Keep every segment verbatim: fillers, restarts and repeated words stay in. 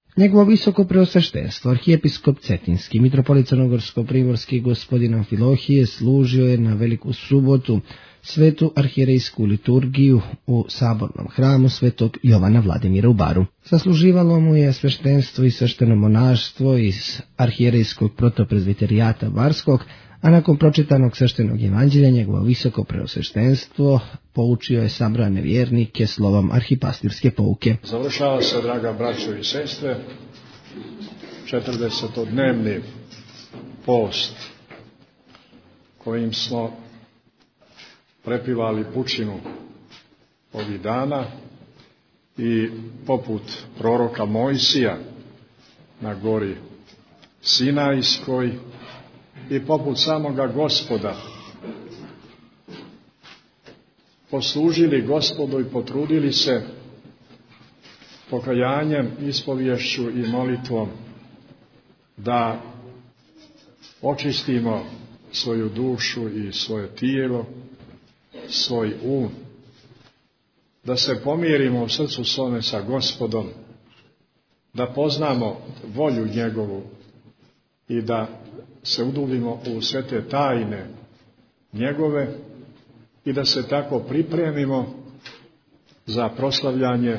Njegovo visoko preosveštenstvo, arhijepiskop Cetinski, mitropolit crnogorsko-primorski gospodin Amfilohije, služio je na Veliku subotu svetu arhijerejsku liturgiju u sabornom hramu svetog Jovana Vladimira u Baru. Zasluživalo mu je sveštenstvo i svešteno monaštvo iz arhijerejskog protoprezviterijata Barskog, a nakon pročitanog sveštenog evanđelja njegovo visoko preosveštenstvo poučio je sabrane vjernike slovom arhipastirske pouke. Završava se, draga braćo i sestre, četrdesetodnevni post kojim smo prepivali pučinu ovih dana i poput proroka Mojsija na gori Sinajskoj i poput samoga Gospoda poslužili Gospodu i potrudili se pokajanjem, ispovješću i molitvom da očistimo svoju dušu i svoje tijelo, svoj um, da se pomirimo u srcu svome sa Gospodom, da poznamo volju njegovu i da se udubimo u sve te tajne njegove i da se tako pripremimo za proslavljanje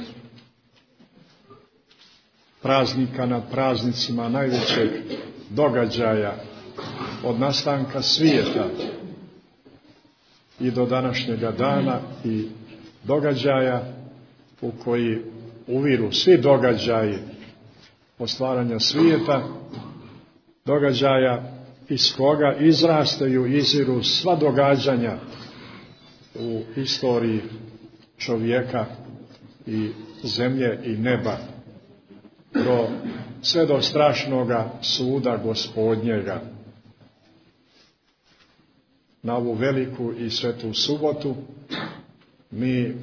praznika nad praznicima, najvećeg događaja od nastanka svijeta i do današnjega dana i događaja u koji uviru svi događaji od stvaranja svijeta, događaja iz koga izrastaju i iziru sva događanja u istoriji čovjeka i zemlje i neba, do, sve do strašnoga suda Gospodnjega. Na ovu veliku i svetu subotu mi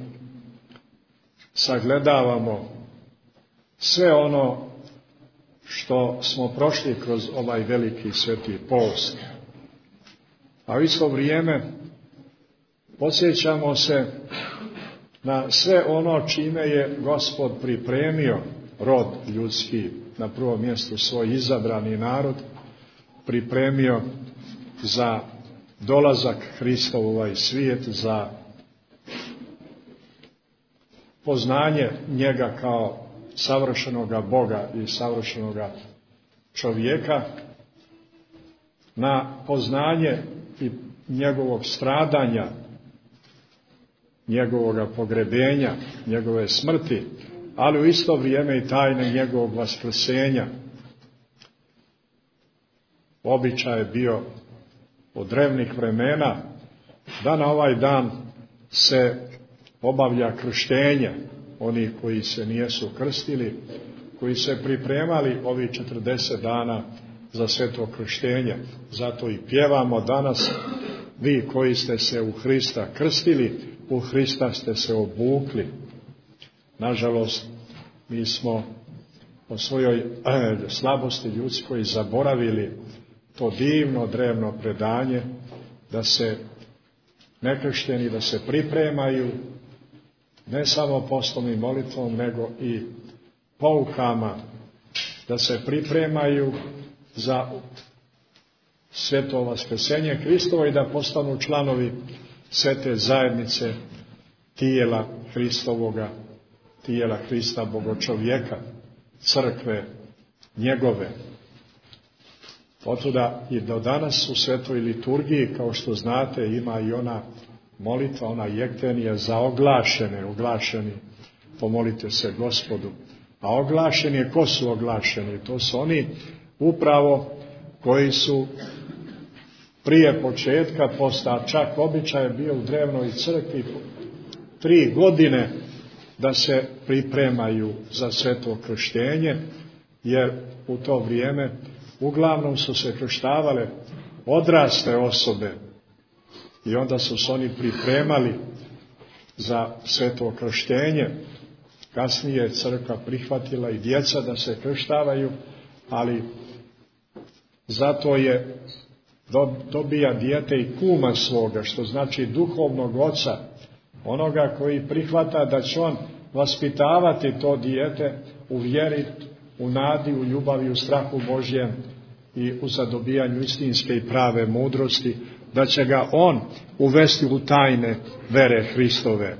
sagledavamo sve ono što smo prošli kroz ovaj veliki sveti post. A u isto vrijeme podsjećamo se na sve ono čime je Gospod pripremio rod ljudski, na prvom mjestu svoj izabrani narod, pripremio za dolazak Hristov u ovaj svijet, za poznanje njega kao savršenoga Boga i savršenoga čovjeka, na poznanje i njegovog stradanja, njegovoga pogrebenja, njegove smrti, ali u isto vrijeme i tajne njegovog vaskrsenja. Običaj je bio od drevnih vremena da na ovaj dan se obavlja krštenje onih koji se nijesu krstili, koji se pripremali ovih četrdeset dana za sveto krštenje. Zato i pjevamo danas: vi koji ste se u Hrista krstili, u Hrista ste se obukli. Nažalost, mi smo o svojoj eh, slabosti ljudskoj zaboravili to divno drevno predanje da se nekršteni, da se pripremaju ne samo postom i molitvom, nego i poukama, da se pripremaju za sveto vaskrsenje Hristovo i da postanu članovi svete zajednice tijela Hristovoga, tijela Hrista Bogočovjeka, crkve njegove. Otuda i do danas u svetoj liturgiji, kao što znate, ima i ona molitva, ona jektenija za oglašene, oglašeni, pomolite se Gospodu. A oglašeni je, ko su oglašeni? To su oni upravo koji su prije početka posta, čak običaj je bio u drevnoj crkvi tri godine da se pripremaju za sveto krštenje, jer u to vrijeme uglavnom su se krštavale odrasle osobe i onda su se oni pripremali za sveto krštenje. Kasnije je crkva prihvatila i djeca da se krštavaju, ali zato je dobija dijete i kuma svoga, što znači duhovnog oca, onoga koji prihvata da će on vaspitavati to dijete u vjeri u nadi, u ljubavi, u strahu Božjem i u zadobijanju istinske i prave mudrosti, da će ga on uvesti u tajne vere Hristove.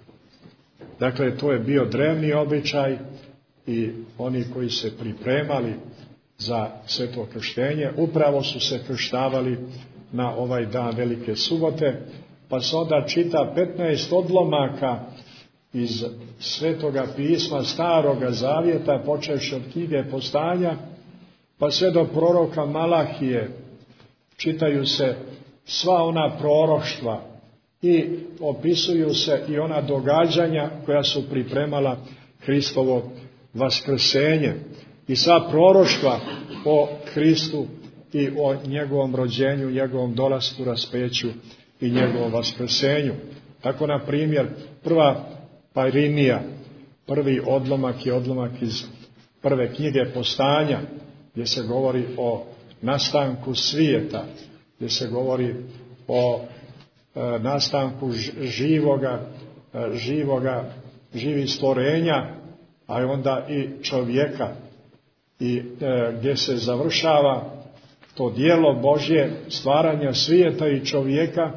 Dakle, to je bio drevni običaj i oni koji se pripremali za sveto krštenje, upravo su se krštavali na ovaj dan Velike subote, pa se onda čita petnaest odlomaka iz Svetoga pisma Staroga zavjeta, počevši od knjige Postanja, pa sve do proroka Malahije. Čitaju se sva ona proroštva i opisuju se i ona događanja koja su pripremala Hristovo vaskrsenje. I sva proroštva o Hristu i o njegovom rođenju, njegovom dolasku, raspeću i njegovom vaskrsenju. Tako, na primjer, prva Pairinija, prvi odlomak je odlomak iz prve knjige Postanja, gdje se govori o nastanku svijeta, gdje se govori o e, nastanku živoga, e, živoga, živih stvorenja, a onda i čovjeka, i e, gdje se završava to djelo Božje stvaranja svijeta i čovjeka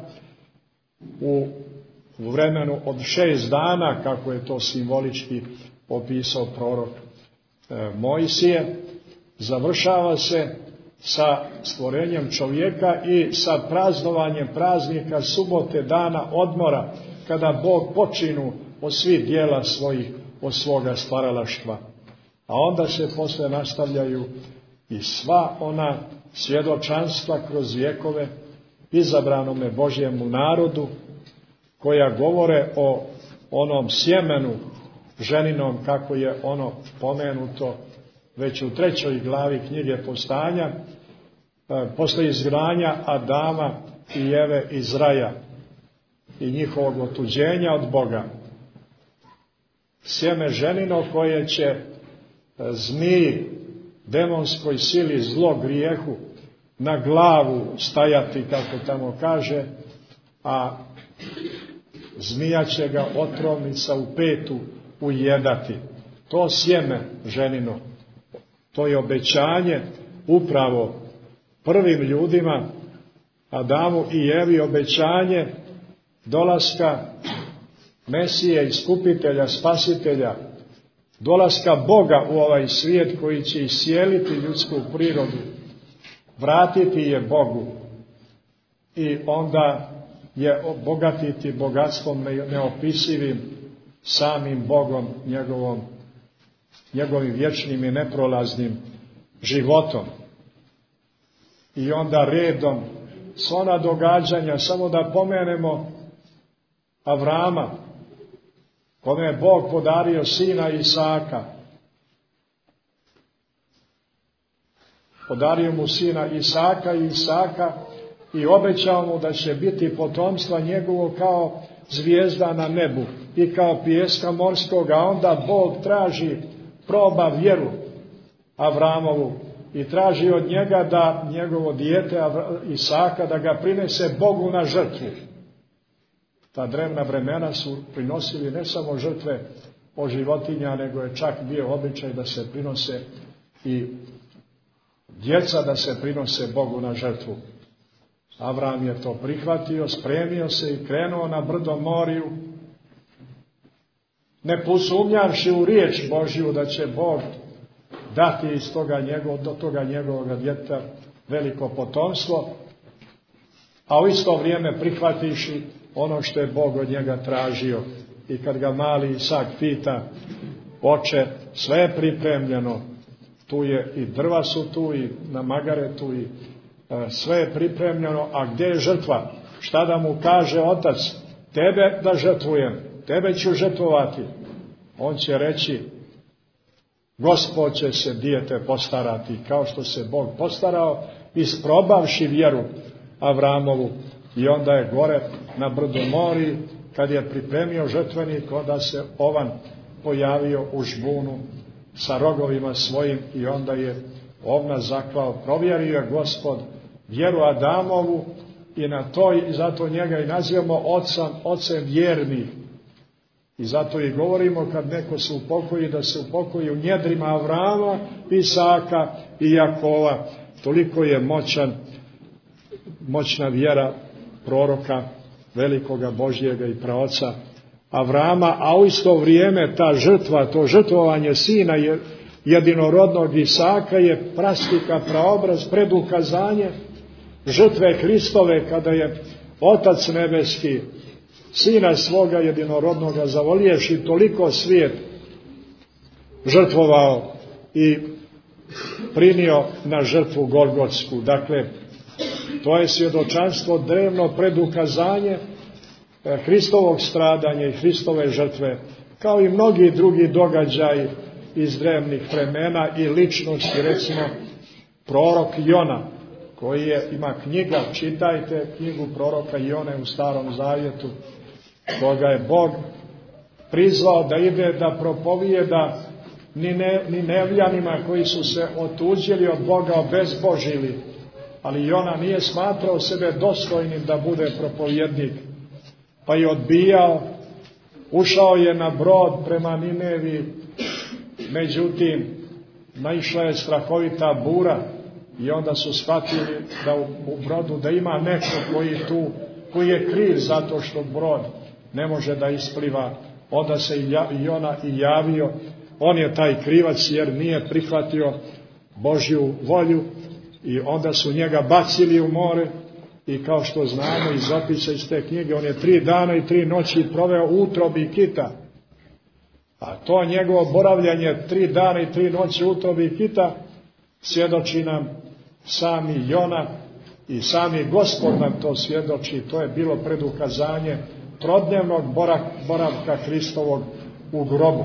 u vremenu od šest dana, kako je to simbolički opisao prorok e, Mojsije. Završava se sa stvorenjem čovjeka i sa praznovanjem praznika subote, dana odmora, kada Bog počinu od svih djela svojih, od svoga stvaralaštva. A onda se posle nastavljaju i sva ona svjedočanstva kroz vjekove izabranome Božjemu narodu, koja govore o onom sjemenu ženinom, kako je ono pomenuto već u trećoj glavi knjige Postanja, posle izgranja Adama i Eve iz raja i njihovog otuđenja od Boga. Sjeme ženino koje će zmiji, demonskoj sili, zlo, grijehu na glavu stajati, kako tamo kaže, a zmija će ga otrovnica u petu ujedati. To sjeme ženino, to je obećanje upravo prvim ljudima, Adamu i Evi, obećanje dolaska Mesije, iskupitelja, spasitelja, dolaska Boga u ovaj svijet koji će iscijeliti ljudsku prirodu, vratiti je Bogu i onda je obogatiti bogatstvom neopisivim samim Bogom, njegovom, njegovim vječnim i neprolaznim životom. I onda redom s ona događanja, samo da pomenemo Avrama, kome je Bog podario sina Isaka. Podario mu sina Isaka i Isaka i obećao mu da će biti potomstva njegovo kao zvijezda na nebu i kao pijeska morskoga. A onda Bog traži, proba vjeru Avramovu i traži od njega da njegovo dijete Isaka da ga prinese Bogu na žrtvu. Ta drevna vremena su prinosili ne samo žrtve od životinja, nego je čak bio običaj da se prinose i djeca, da se prinose Bogu na žrtvu. Avram je to prihvatio, spremio se i krenuo na brdo Moriju, ne posumnjavši u riječ Božju da će Bog dati iz toga njegov, do toga njegovoga djeteta veliko potomstvo, a u isto vrijeme prihvatiši ono što je Bog od njega tražio. I kad ga mali Isak pita, oče, sve je pripremljeno, tu je i drva su tu i na magare tu i e, sve je pripremljeno, a gdje je žrtva? Šta da mu kaže otac? Tebe da žrtvujem, tebe ću žrtvovati. On će reći, Gospod će se dijete postarati, kao što se Bog postarao, isprobavši vjeru Avramovu. I onda je gore na brdu Mori, kad je pripremio žrtvenik, onda se ovan pojavio u žbunu sa rogovima svojim i onda je ovna zaklao. Provjerio je Gospod vjeru Adamovu i na to i zato njega i nazivamo ocem, ocem vjernih. I zato i govorimo kad neko se upokoji, da se upokoji u njedrima Avrama, Isaka i Jakova. Toliko je moćan, moćna vjera proroka velikoga Božjega i praoca Avrama, a u isto vrijeme ta žrtva, to žrtvovanje sina jedinorodnog Isaka je praslika, praobraz, predukazanje žrtve Hristove, kada je Otac nebeski sina svoga jedinorodnoga zavolijevši toliko svijet žrtvovao i primio na žrtvu Golgotsku. Dakle, to je svjedočanstvo, drevno predukazanje Hristovog stradanja i Hristove žrtve, kao i mnogi drugi događaji iz drevnih vremena i ličnosti, recimo prorok Jona, koji je, ima knjiga, čitajte knjigu proroka Jone u Starom Zavjetu, koga je Bog prizvao da ide da propovijeda Ninevljanima koji su se otuđili od Boga, obezbožili, ali Jona nije smatrao sebe dostojnim da bude propovjednik, pa je odbijao, ušao je na brod prema Ninevi, međutim naišla je strahovita bura i onda su shvatili da u brodu da ima neko koji tu, koji je kriv zato što brod ne može da ispliva. Onda se i Jona i javio, on je taj krivac jer nije prihvatio Božju volju, i onda su njega bacili u more. I kao što znamo iz opisa iz te knjige, on je tri dana i tri noći proveo u utrobi kita. A to njegovo boravljanje tri dana i tri noći u utrobi kita svjedoči nam sami Jona i sami Gospod nam to svjedoči. To je bilo predukazanje trodnevnog boravka Hristovog u grobu.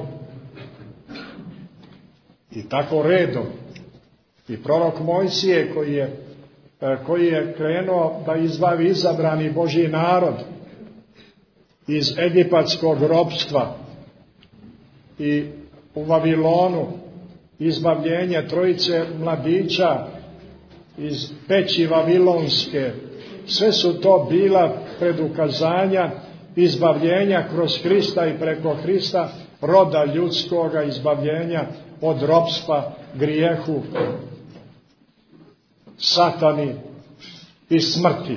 I tako redom. I prorok Mojsije koji je koji je krenuo da izbavi izabrani Božji narod iz egipatskog ropstva, i u Vavilonu izbavljenje trojice mladića iz peći vavilonske, sve su to bila predukazanja izbavljenja kroz Hrista i preko Hrista roda ljudskoga, izbavljenja od ropstva, grijehu, satani i smrti.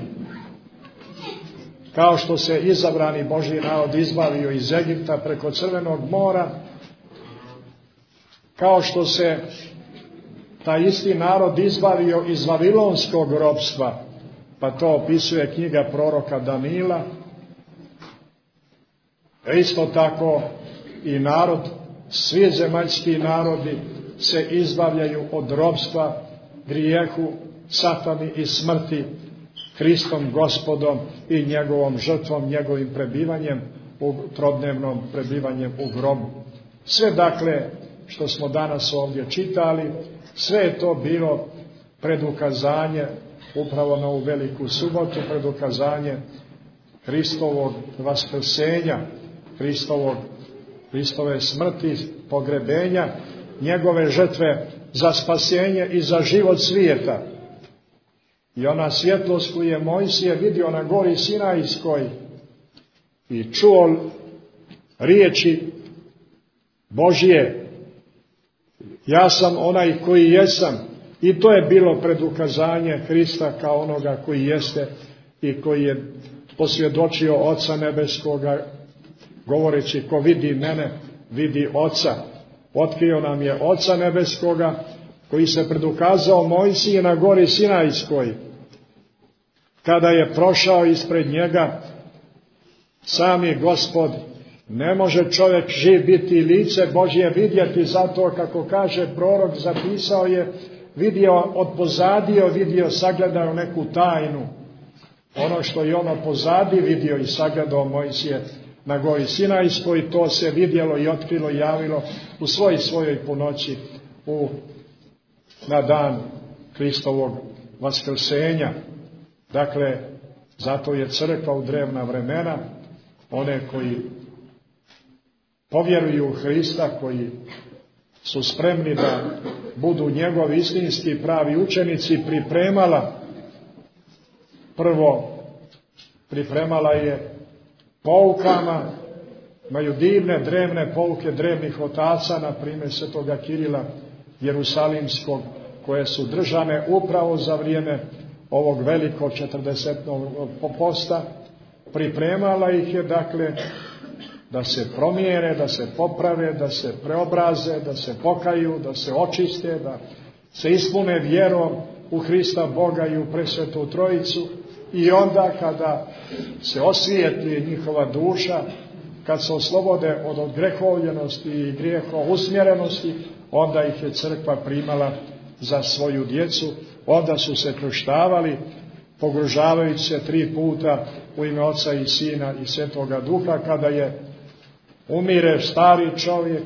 Kao što se izabrani Božji narod izbavio iz Egipta preko Crvenog mora, kao što se taj isti narod izbavio iz vavilonskog ropstva, pa to opisuje knjiga proroka Danila, isto tako i narod, svi zemaljski narodi se izbavljaju od ropstva, grijehu, satani i smrti Hristom Gospodom i njegovom žrtvom, njegovim prebivanjem, u trodnevnom prebivanjem u grobu. Sve dakle što smo danas ovdje čitali, sve je to bilo predukazanje upravo na ovu veliku subotu, predukazanje Hristovog vaskrsenja, Hristovog, Hristove smrti, pogrebenja, njegove žrtve za spasenje i za život svijeta. I ona svjetlost koju je Mojsije vidio na gori Sinajskoj i čuo riječi Božje, ja sam onaj koji jesam, i to je bilo predukazanje Hrista kao onoga koji jeste i koji je posvjedočio Oca nebeskoga, govoreći ko vidi mene, vidi Oca. Otkrio nam je Oca nebeskoga koji se predukazao Mojsiji na gori Sinajskoj, kada je prošao ispred njega sami Gospod. Ne može čovjek živ biti lice Božje vidjeti, zato kako kaže prorok, zapisao je, vidio od pozadio, vidio, sagledao neku tajnu. Ono što je ono pozadi vidio i sagledao Mojsije na gori Sinajskoj, to se vidjelo i otkrilo i javilo u svoj svojoj punoći u, na dan Hristovog vaskrsenja. Dakle, zato je crkva u drevna vremena, one koji povjeruju u Hrista, koji su spremni da budu njegovi istinski pravi učenici, pripremala, prvo pripremala je poukama Imaju divne, drevne pouke drevnih otaca, na primjer svetoga Kirila Jerusalimskog, koje su držane upravo za vrijeme ovog velikog četrdesetnog posta. Pripremala ih je, dakle, da se promijene, da se poprave, da se preobraze, da se pokaju, da se očiste, da se ispune vjerom u Hrista Boga i u Presvetu Trojicu. I onda kada se osvijetli njihova duša, kad se oslobode od odgrehovljenosti i grijeho usmjerenosti, onda ih je crkva primala za svoju djecu. Onda su se krštavali, pogružavajući se tri puta u ime Oca i Sina i Svetoga Duha. Kada je umire stari čovjek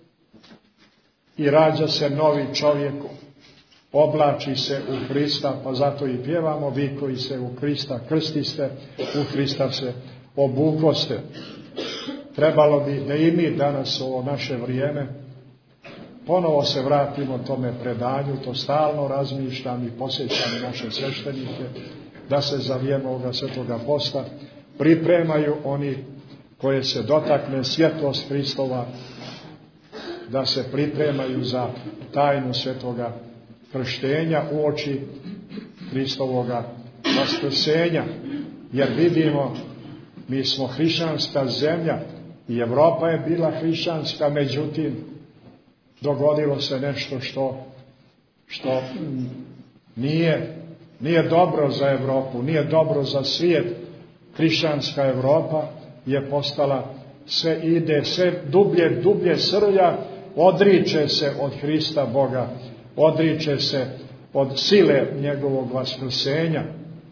i rađa se novi čovjek, oblači se u Hrista, pa zato i pjevamo: vi koji se u Hrista krstiste, u Hrista se obukoste. Trebalo bi da i mi danas u ovo naše vrijeme ponovo se vratimo tome predanju, to stalno razmišljam i posjećam naše sveštenike, da se za vrijeme ovoga svetoga posta pripremaju oni koje se dotakne svjetlost Hristova, da se pripremaju za tajnu svetoga krštenja uoči Hristovoga vaskrsenja. Jer vidimo, mi smo hrišćanska zemlja i Europa je bila hrišćanska, međutim dogodilo se nešto što, što nije, nije dobro za Europu, nije dobro za svijet. Hrišćanska Europa je postala, sve ide, sve dublje, dublje srlja, odriče se od Hrista Boga, odriče se od sile njegovog vaskrsenja.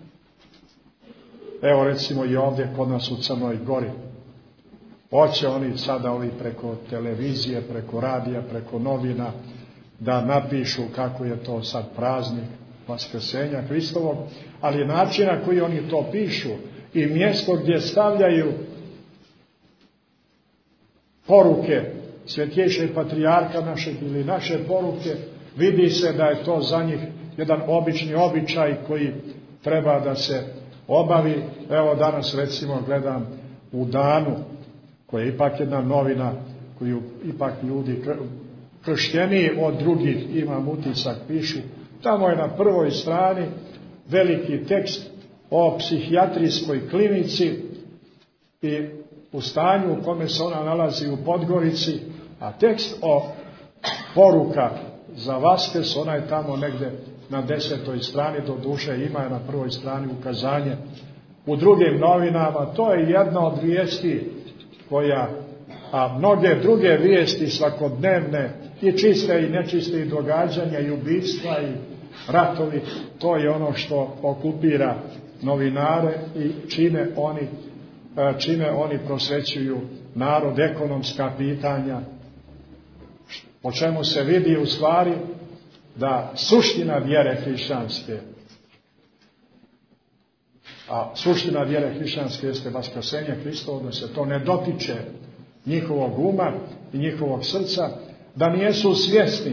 Evo recimo i ovdje kod nas u Crnoj Gori. Hoće oni sada ovi preko televizije, preko radija, preko novina da napišu kako je to sad praznik vaskrsenja Hristovog, ali način na koji oni to pišu i mjesto gdje stavljaju poruke Svetjejšeg patrijarha našeg ili naše poruke, vidi se da je to za njih jedan obični običaj koji treba da se obavi. Evo danas recimo gledam u Danu, koja je ipak jedna novina koju ipak ljudi kršteniji od drugih, imam utisak, pišu. Tamo je na prvoj strani veliki tekst o psihijatrijskoj klinici i u stanju u kome se ona nalazi u Podgorici, a tekst o poruka za Vaskrs, ona je tamo negdje na desetoj strani, do duše ima je na prvoj strani ukazanje u drugim novinama. To je jedna od vijesti koja, a mnoge druge vijesti svakodnevne i čiste i nečiste i događanja i ubistva i ratovi, to je ono što okupira novinare i čime oni, čime oni prosvećuju narod, ekonomska pitanja, po čemu se vidi u stvari da suština vjere hrišćanske, a suština vjere hrišćanske jeste vaskrsenje Hristovo, da se to ne dotiče njihovog uma i njihovog srca, da nijesu svjesni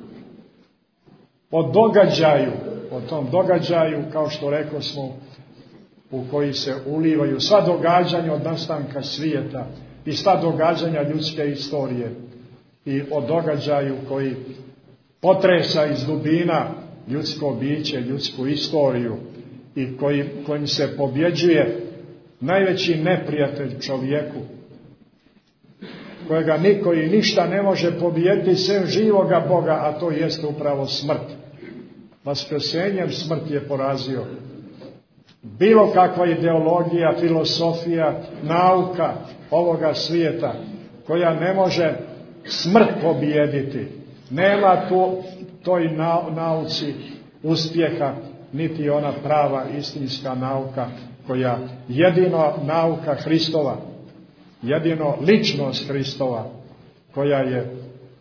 o događaju, o tom događaju, kao što rekao smo, u koji se ulivaju sva događanja od nastanka svijeta i sva događanja ljudske istorije, i o događaju koji potresa iz dubina ljudsko biće, ljudsku istoriju i koji, kojim se pobjeđuje najveći neprijatelj čovjeku, kojega niko i ništa ne može pobijediti sem živoga Boga, a to jeste upravo smrt. Vaskrsenjem smrt je porazio. Bilo kakva ideologija, filosofija, nauka ovoga svijeta koja ne može smrt pobijediti, nema tu toj nauci uspjeha, niti ona prava istinska nauka, koja jedino nauka Hristova, jedino ličnost Hristova, koja je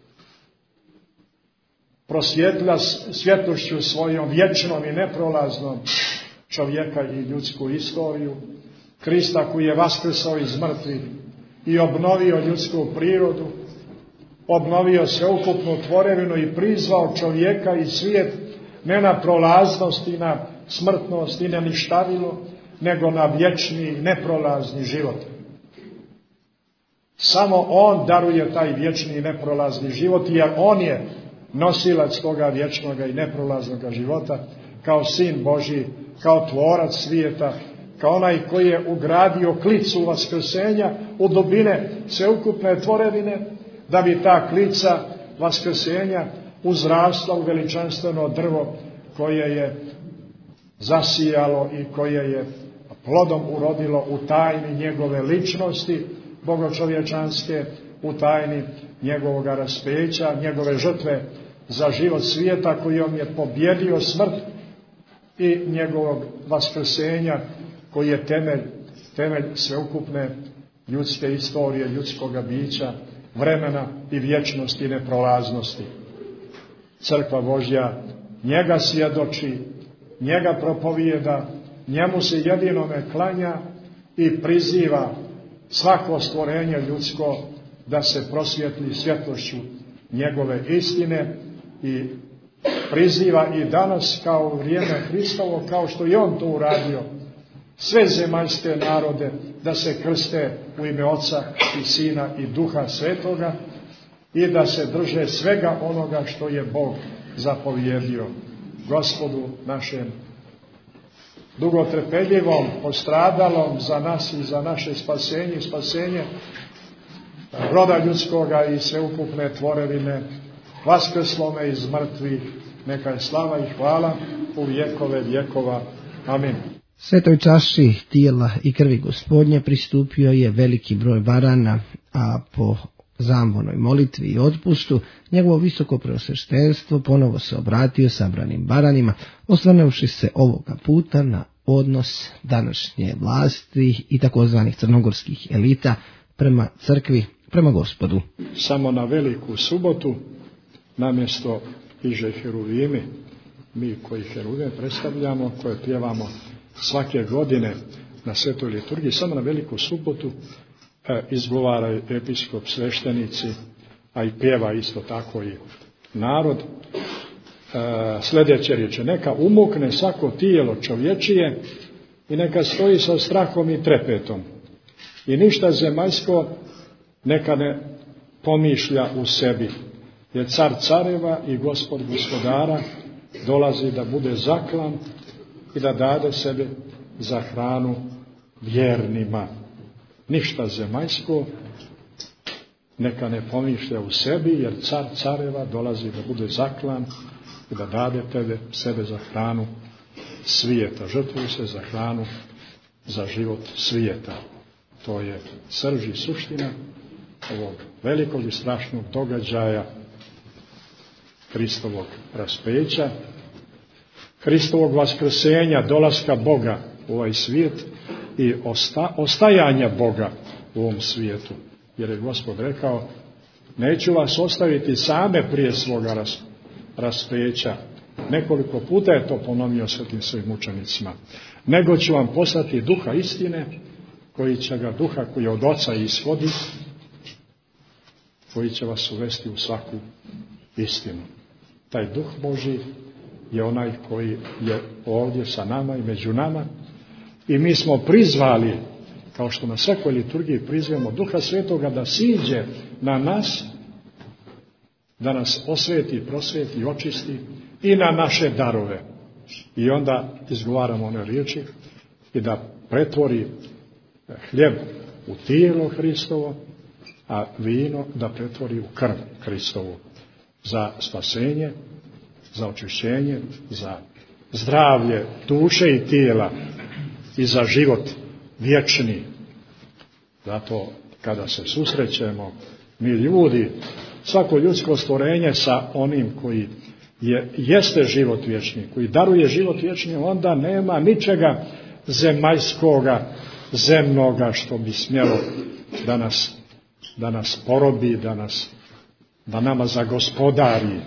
prosvjetla svjetlošću svojom vječnom i neprolaznom čovjeka i ljudsku istoriju, Krista koji je vaskrsao iz mrtvih i obnovio ljudsku prirodu, obnovio sveukupnu tvorevinu i prizvao čovjeka i svijet ne na prolaznost i na smrtnost i na ništavilo, nego na vječni neprolazni život. Samo on daruje taj vječni i neprolazni život, jer on je nosilac toga vječnoga i neprolaznog života, kao sin Božji, kao tvorac svijeta, kao onaj koji je ugradio klicu vaskrsenja u dubine sveukupne tvorevine, da bi ta klica vaskrsenja uzrasla u veličanstveno drvo koje je zasijalo i koje je plodom urodilo u tajni njegove ličnosti bogočovječanske, u tajni njegovog raspeća, njegove žrtve za život svijeta kojom je pobjedio smrt, i njegovog vaskrsenja koji je temelj, temelj sveukupne ljudske istorije, ljudskoga bića, vremena i vječnosti i neprolaznosti. Crkva Božja njega svjedoči, njega propovijeda, njemu se jedinome klanja i priziva svako stvorenje ljudsko da se prosvjetli svjetlošću njegove istine i priziva i danas kao u vrijeme Hristovo, kao što i on to uradio, sve zemaljske narode da se krste u ime Oca i Sina i Duha Svetoga i da se drže svega onoga što je Bog zapovjedio. Gospodu našem dugotrpeljivom, postradalom za nas i za naše spasenje i spasenje roda ljudskoga i sveukupne tvorevine, vaskrslome iz mrtvih, neka je slava i hvala u vjekove vjekova. Amin. Svetoj čaši tijela i krvi Gospodnje pristupio je veliki broj barana, a po zambonoj molitvi i otpustu njegovo visoko preosveštenstvo ponovo se obratio sabranim baranima, osvrnuvši se ovoga puta na odnos današnje vlasti i takozvanih crnogorskih elita prema crkvi, prema Gospodu. Samo na veliku subotu, namjesto iže heruvimi, mi koji heruvime predstavljamo, koje pjevamo svake godine na svetoj liturgiji, samo na veliku subotu e, izgovaraju episkop, sveštenici, a i pjeva isto tako i narod. E, sljedeće riječi: neka umukne svako tijelo čovječije i neka stoji sa strahom i trepetom i ništa zemaljsko neka ne pomišlja u sebi, jer car careva i gospod gospodara dolazi da bude zaklan i da dade sebe za hranu vjernima. Ništa zemaljsko neka ne pomišlja u sebi, jer car careva dolazi da bude zaklan i da dade tebe sebe za hranu svijeta. Žrtvuju se za hranu, za život svijeta. To je srž i suština ovog velikog i strašnog događaja Hristovog raspeća, Hristovog vaskrsenja, dolaska Boga u ovaj svijet i osta, ostajanja Boga u ovom svijetu. Jer je Gospod rekao: neću vas ostaviti same prije svoga ras, raspeća. Nekoliko puta je to ponovio svetim svojim učenicima. Nego ću vam poslati duha istine, koji će ga, duha koji je od Oca ishodi, koji će vas uvesti u svaku istinu. Taj duh Božji je onaj koji je ovdje sa nama i među nama, i mi smo prizvali, kao što na svakoj liturgiji prizivamo Duha Svetoga da siđe na nas, da nas osveti, prosveti, očisti i na naše darove. I onda izgovaramo one riječi i da pretvori hljeb u tijelo Hristovo, a vino da pretvori u krv Hristovu, za spasenje, za očišćenje, za zdravlje duše i tijela i za život vječni. Zato kada se susrećemo mi ljudi, svako ljudsko stvorenje sa onim koji je, jeste život vječni, koji daruje život vječni, onda nema ničega zemaljskoga, zemnoga što bi smjelo da nas, da nas porobi, da nas, da nama zagospodari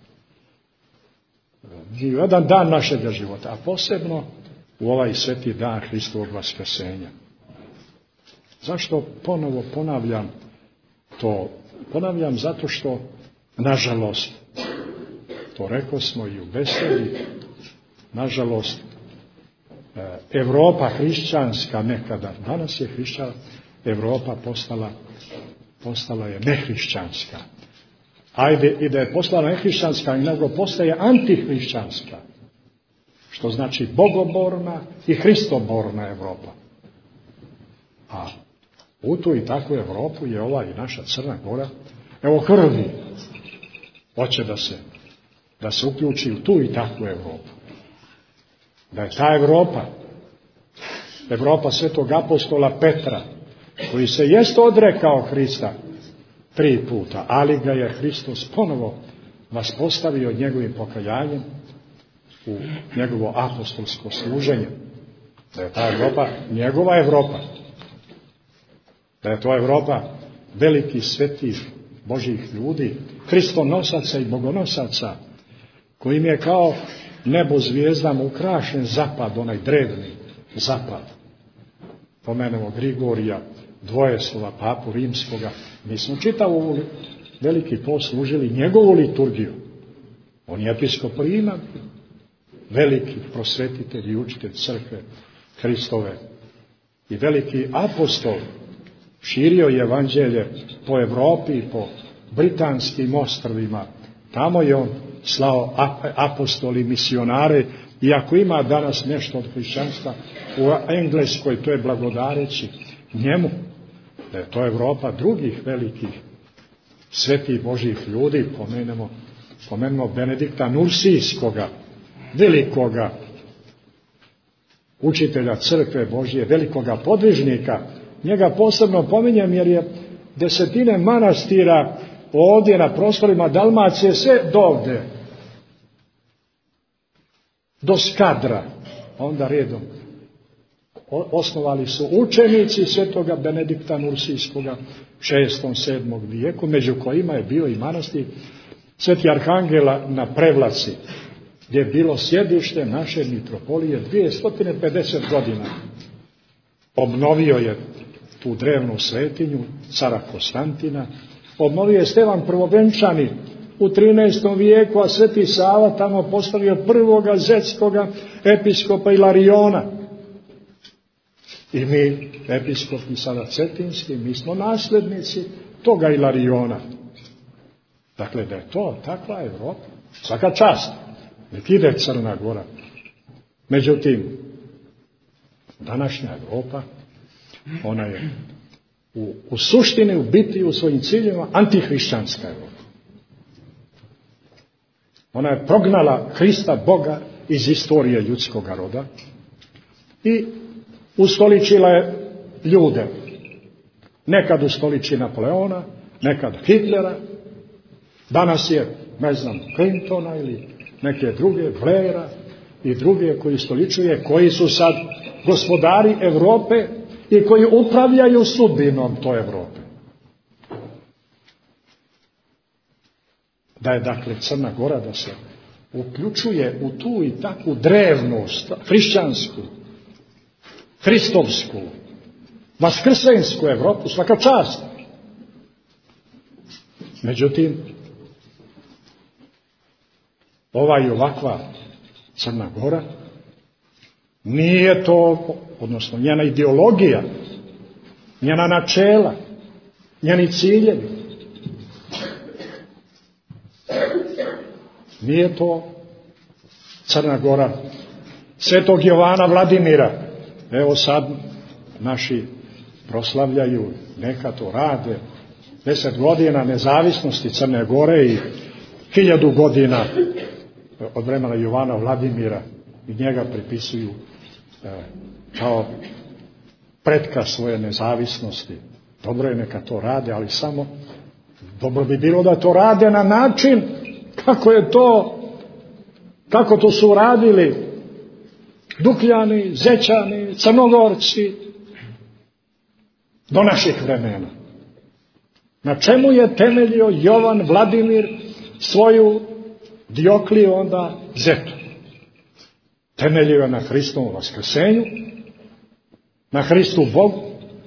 jedan dan našega života, a posebno u ovaj sveti dan Hristovog vaskrsenja. Zašto ponovo ponavljam to? Ponavljam zato što, nažalost, to rekao smo i u besedi, nažalost, Europa hrišćanska nekada, danas je hrišćan, Europa postala postala je nehrišćanska. Ajde i da je postala nehrišćanska, nego postaje antihrišćanska. Što znači bogoborna i hristoborna Evropa. A u tu i takvu Evropu je ova i naša Crna Gora, evo krvi, hoće da se, da se uključi u tu i takvu Evropu. Da je ta Evropa, Evropa svetog apostola Petra, koji se jest odrekao Hrista tri puta, ali ga je Hristos ponovo vaspostavio njegovim pokajanjem u njegovo apostolsko služenje. Da je ta Evropa njegova Evropa. Da je to Evropa velikih svetih Božih ljudi, Hristonosaca i bogonosaca, kojim je kao nebo zvijezdama ukrašen zapad, onaj drevni zapad. Pomenemo Grigorija, Dvojeslova, papu rimskoga. Mi smo čitav ovu veliki post služili njegovu liturgiju. On je episkop Rima, veliki prosvetitelj i učitelj crkve Hristove i veliki apostol. Širio je evanđelje po Evropi i po britanskim ostrvima. Tamo je on slao apostoli, misionare, i ako ima danas nešto od hrišćanstva u Engleskoj, to je blagodareći njemu. Da je to Evropa drugih velikih svetih Božih ljudi. Pomenemo, pomenemo Benedikta Nursijskoga, velikoga učitelja crkve Božje, velikoga podvižnika. Njega posebno pominjem jer je desetine manastira ovdje na prostorima Dalmacije sve dovde do Skadra, onda redom osnovali su učenici svetoga Benedikta Nursijskoga šestom, sedmom vijeku, među kojima je bio i manastir Sveti Arhangela na Prevlaci, gdje je bilo sjedište naše mitropolije dvjesto pedeset godina. Obnovio je tu drevnu svetinju cara Konstantina, obnovio je Stevan Prvovenčani u trinaestom vijeku, a Sveti Sava tamo postavio prvoga zetskoga episkopa Ilariona. I mi, episkopi sada cetinski, mi smo nasljednici toga Ilariona. Dakle, da je to takva Evropa, svaka čast, nek ide Crna Gora. Međutim, današnja Evropa, ona je u, u suštini, u biti, u svojim ciljima antihrišćanska Evropa. Ona je prognala Hrista Boga iz istorije ljudskog roda i ustoličila je ljude. Nekad ustoliči Napoleona, nekad Hitlera, danas je, ne znam, Clintona ili neke druge, Blaira i druge koji ustoličuje, koji su sad gospodari Evrope i koji upravljaju sudbinom to Evrope. Da je dakle Crna Gora da se uključuje u tu i takvu drevnost, hrišćansku, hristovsku, vaskrsensku Evropu, svaka čast. Međutim, ova i ovakva Crna Gora nije to, odnosno njena ideologija, njena načela, njeni ciljevi. Nije to Crna Gora Svetog Jovana Vladimira. Evo sad naši proslavljaju, neka to rade, deset godina nezavisnosti Crne Gore i hiljadu godina od vremena Jovana Vladimira i njega pripisuju e, kao pretka svoje nezavisnosti. Dobro je, neka to rade, ali samo dobro bi bilo da to rade na način kako je to, kako to su radili Dukljani, Zećani, Crnogorci do naših vremena. Na čemu je temeljio Jovan Vladimir svoju Diokliju onda Zetu? Temeljio je na Hristovom vaskrsenju, na Hristu Bogu.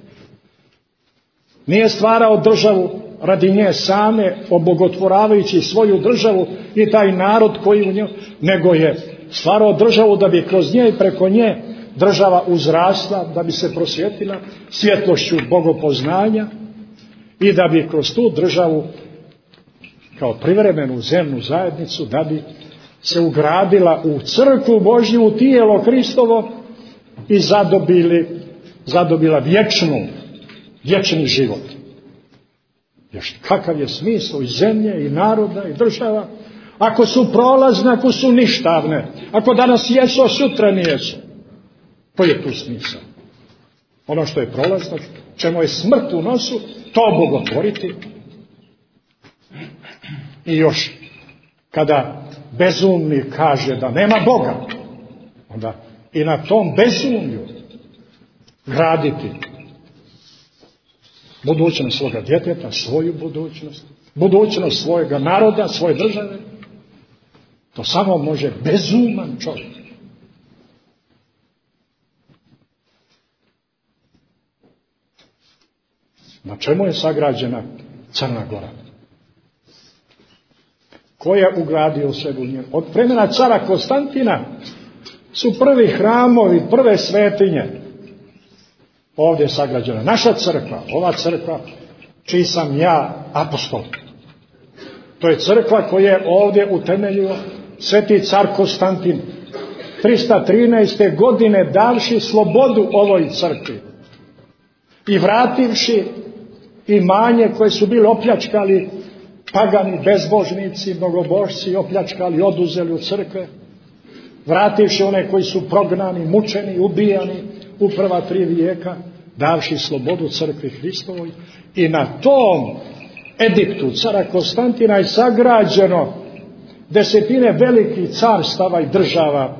Nije stvarao državu radi nje same, obogotvoravajući svoju državu i taj narod koji u njoj, nego je stvarao državu da bi kroz nje i preko nje država uzrasla, da bi se prosvjetila svjetlošću bogopoznanja i da bi kroz tu državu kao privremenu zemnu zajednicu da bi se ugradila u crkvu Božju, u tijelo Hristovo i zadobili, zadobila vječnu, vječni život. Još kakav je smisao i zemlje i naroda i država ako su prolazne, ako su ništavne, ako danas jesu, a sutra nijesu. Koji je tu smisao? Ono što je prolazno, čemu je smrt u nosu, to bogotvoriti. I još, kada bezumni kaže da nema Boga, onda i na tom bezumlju graditi budućnost svoga djeteta, svoju budućnost, budućnost svojega naroda, svoje države, to samo može bezuman čovjek. Na čemu je sagrađena Crna Gora? Ko je ugradio sebi u njenu? Od vremena cara Konstantina su prvi hramovi, prve svetinje ovdje sagrađena. Naša crkva, ova crkva, čiji sam ja apostol. To je crkva koja je ovdje utemeljio sveti car Konstantin tristo trinaeste. godine davši slobodu ovoj crkvi i vrativši imanje koje su bili opljačkali pagani, bezbožnici, mnogobožci, opljačkali, oduzeli od crkve, vrativši one koji su prognani, mučeni, ubijani u prva tri vijeka, davši slobodu crkvi Hristovoj. I na tom ediktu cara Konstantina je sagrađeno desetine velikih carstava i država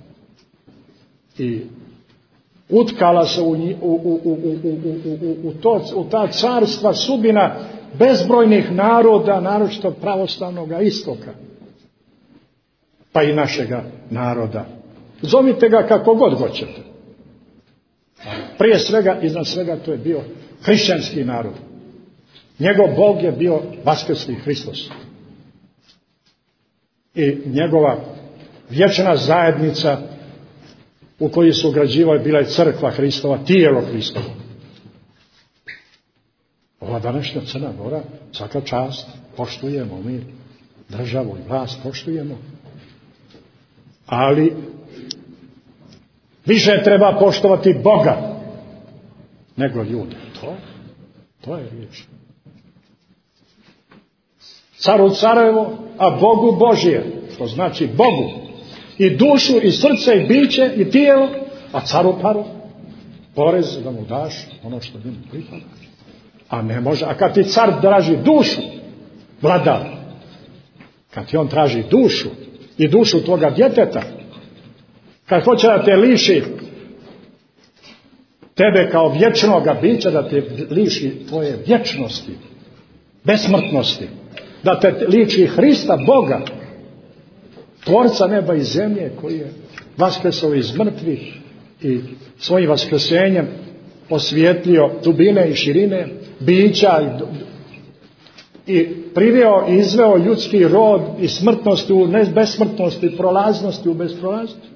i utkala se u, u, u, u, u, u, to, u ta carstva sudbina bezbrojnih naroda, naročito pravoslavnog istoka, pa i našega naroda. Zovite ga kako god hoćete. Prije svega, iznad svega, to je bio hrišćanski narod. Njegov Bog je bio vaskrsli Hristos. I njegova vječna zajednica u kojoj su ugrađivali bila je crkva Hristova, tijelo Hristovo. Ova današnja Crna Gora, svaka čast, poštujemo mi državu i vlast, poštujemo. Ali više treba poštovati Boga nego ljude. To, to je riječ. Caru carevo, a Bogu Božije. Što znači Bogu. I dušu, i srce, i biće, i tijelo, a caru paru porez da mu daš ono što njemu pripada. A ne može, a kad ti car traži dušu, vladar, kad ti on traži dušu i dušu tvoga djeteta, kad hoće da te liši tebe kao vječnoga bića, da te liši tvoje vječnosti, besmrtnosti, da te liči Hrista, Boga, tvorca neba i zemlje, koji je vaskrsao iz mrtvih i svojim vaskrsenjem osvijetlio dubine i širine bića i, i priveo i izveo ljudski rod i smrtnosti u besmrtnosti i prolaznosti u besprolaznosti.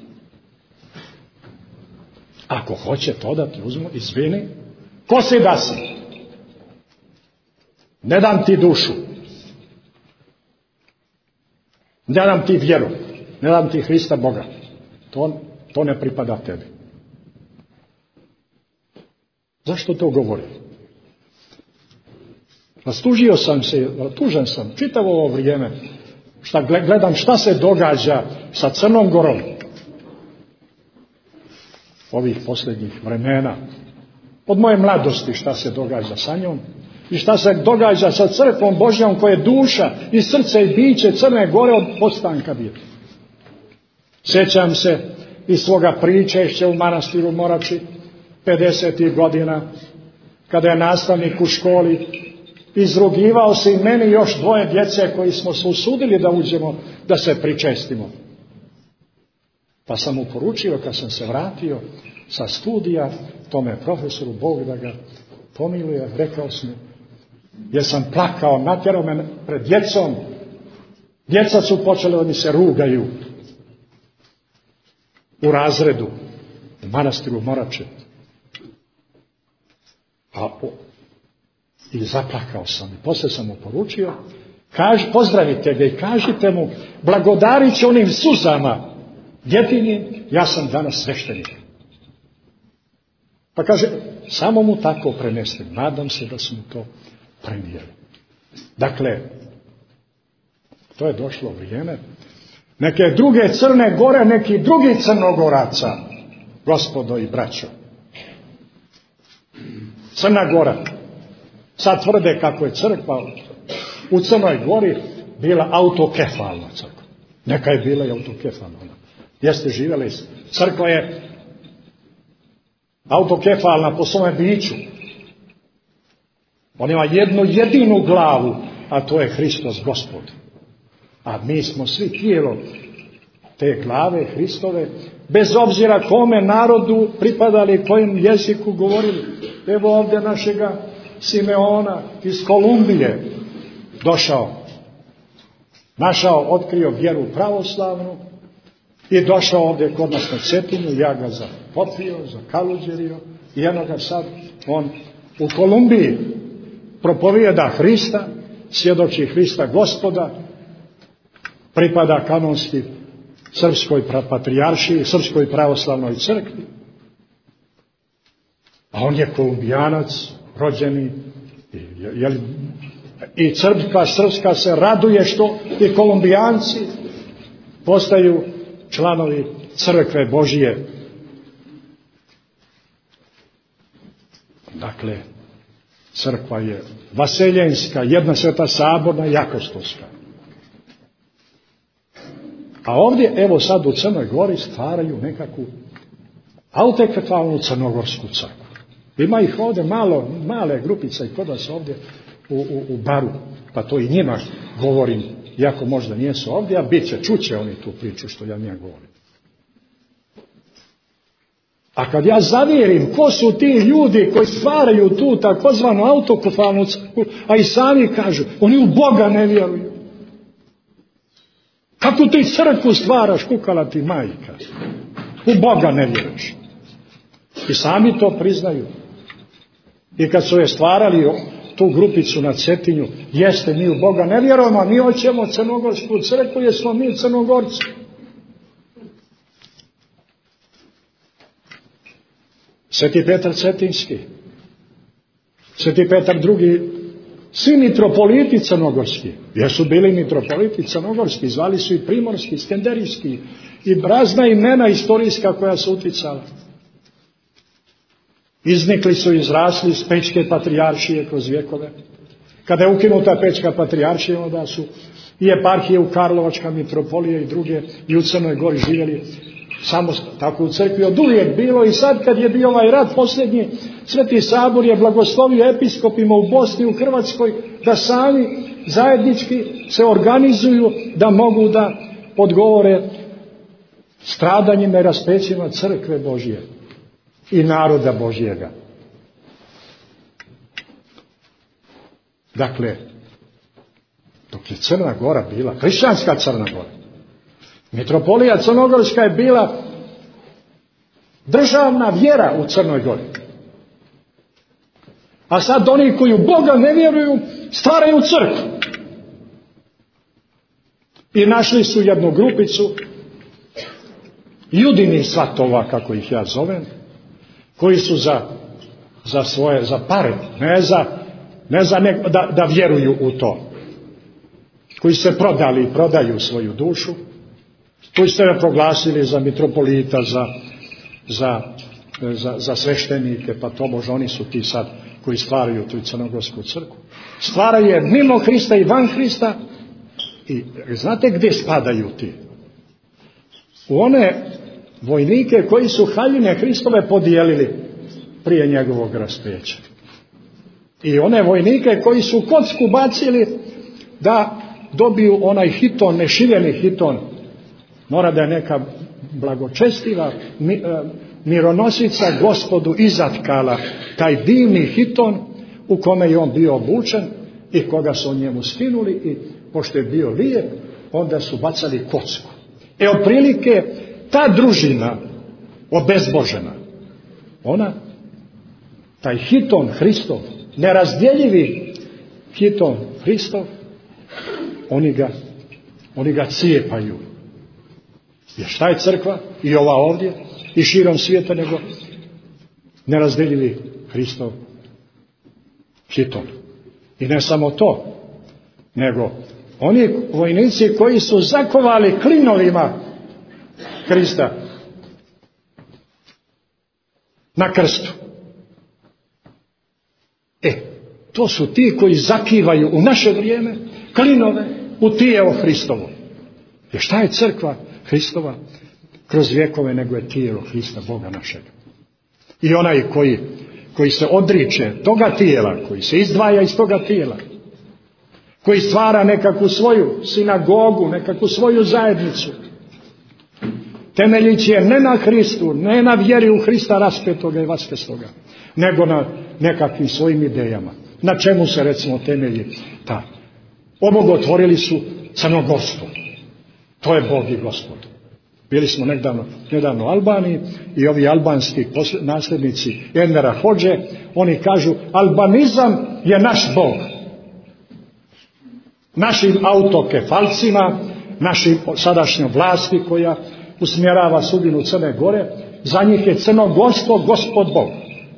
Ako hoće to da ti uzmu, izvini, ko si da si? Ne dam ti dušu. Ne dam ti vjeru. Ne dam ti Hrista Boga. To, to ne pripada tebi. Zašto to govorim? Rastužio sam se, tužan sam čitavo ovo vrijeme šta gledam šta se događa sa Crnom Gorom ovih posljednjih vremena. Od moje mladosti šta se događa sa njom i šta se događa sa crkvom Božjom koja je duša i srce i biće Crne Gore od postanka bio. Sjećam se i svoga pričešća u manastiru Morači pedesetih godina, kada je nastavnik u školi izrugivao se i meni još dvoje djece koji smo se usudili da uđemo, da se pričestimo. Pa sam mu poručio kad sam se vratio sa studija tome profesoru, Bog da ga pomiluje, rekao sam, jer sam plakao, natjerao me pred djecom. Djeca su počeli da mi se rugaju u razredu u manastiru Morače. A I zaplakao sam. I poslije sam mu poručio, kaži, pozdravite ga i kažite mu, blagodarit će onim suzama djetinjim, ja sam danas sveštenik. Pa kaže, samo mu tako prenesem. Nadam se da su mu to prenijeli. Dakle, to je došlo vrijeme. Neke druge Crne Gore, neki drugi Crnogoraca, gospodo i braćo. Crna Gora. Sad tvrde kako je crkva u Crnoj Gori bila autokefalna crkva. Neka je bila i autokefalna. Jeste živjeli, crkva je autokefalna po svome biću. On ima jednu jedinu glavu, a to je Hristos Gospod. A mi smo svi tijelo te glave Hristove, bez obzira kome narodu pripadali, kojem jeziku govorili. Evo ovdje našega Simeona iz Kolumbije došao, našao, otkrio vjeru pravoslavnu i došao ovdje kod nas na Cetinju, ja ga zapopio, zakaluđerio i eno ga sad on u Kolumbiji propovijeda Hrista, svjedoči Hrista Gospoda, pripada kanonski srpskoj patrijaršiji, srpskoj pravoslavnoj crkvi, a on je Kolumbijanac, rođeni, i, je li, i crkva srpska se raduje što i Kolumbijanci postaju članovi crkve Božije. Dakle, crkva je vaseljenska, jedna sveta saborna i apostolska. A ovdje, evo sad u Crnoj Gori stvaraju nekakvu autokefalnu crnogorsku crkvu. Ima ih ovdje malo, male grupice i kod vas ovdje u, u, u baru, pa to i njima govorim, iako možda nijesu ovdje, a bit će, čuće oni tu priču što ja njima govorim. A kad ja zavjerim ko su ti ljudi koji stvaraju tu takozvanu autokefalnu crkvu, a i sami kažu, oni u Boga ne vjeruju. Kako ti crkvu stvaraš, kukala ti majka? U Boga ne vjeruješ. I sami to priznaju. I kad su je stvarali tu grupicu na Cetinju, jeste, mi u Boga ne vjerujemo, mi hoćemo crnogorsku crkvu jer smo mi Crnogorci. Sveti Petar Cetinski, Sveti Petar drugi, svi mitropoliti crnogorski, jesu bili mitropoliti crnogorski, zvali su i primorski, skenderijski, i razna imena istorijska koja su uticala. Iznikli su, izrasli iz Pečke patrijaršije kroz vjekove. Kada je ukinuta Pečka patrijaršija, onda su i eparhije u Karlovačka mitropolije i druge i u Crnoj Gori živjeli samostalno. Tako u crkvi od uvijek bilo i sad kad je bio ovaj rat posljednji, Sveti Sabor je blagoslovio episkopima u Bosni i u Hrvatskoj da sami zajednički se organizuju da mogu da odgovore stradanjima i raspećima crkve Božje i naroda Božjega. Dakle, dok je Crna Gora bila, hrišćanska Crna Gora, mitropolija Crnogorska je bila državna vjera u Crnoj Gori. A sad oni koji u Boga ne vjeruju, stvaraju crkvu. I našli su jednu grupicu judinih svatova, kako ih ja zovem, koji su za, za svoje, za pare, ne za, ne za ne, da, da vjeruju u to. Koji se prodali i prodaju svoju dušu, koji se proglasili za mitropolita, za, za, za, za sveštenike, pa to možda oni su ti sad koji stvaraju tu crnogorsku crkvu. Stvaraju je mimo Hrista i van Hrista. I znate gdje spadaju ti? U one vojnike koji su haljine Hristove podijelili prije njegovog raspeća. I one vojnike koji su kocku bacili da dobiju onaj hiton, nešiljeni hiton. Mora da je neka blagočestiva mironosica Gospodu izatkala taj divni hiton u kome je on bio obučen i koga su o njemu skinuli i pošto je bio lijep, onda su bacali kocku. E, otprilike ta družina obezbožena, ona, taj hiton Hristov nerazdjeljivi kiton Hristov, oni ga, oni ga cijepaju. Jer šta je crkva i ova ovdje i širom svijeta nego nerazdjeljivi Hristov kiton. I ne samo to, nego oni vojnici koji su zakovali klinovima Krista na krstu. E, to su ti koji zakivaju u naše vrijeme klinove u tijelo Hristovo. Jer šta je crkva Hristova kroz vjekove nego je tijelo Hrista, Boga našega. I onaj koji, koji se odriče toga tijela, koji se izdvaja iz toga tijela, koji stvara nekakvu svoju sinagogu, nekakvu svoju zajednicu, temeljići je ne na Hristu, ne na vjeri u Hrista raspetoga i vaskrsloga, nego na nekakvim svojim idejama. Na čemu se recimo temelji ta? Obogotvorili su crnogorstvo. To je Bog i Gospod. Bili smo nedavno, nedavno u Albaniji i ovi albanski posle, nasljednici Envera Hodže, oni kažu albanizam je naš Bog. Našim autokefalcima, našim sadašnjom vlasti koja usmjerava sudbinu Crne Gore, za njih je crnogorstvo Gospod Bog.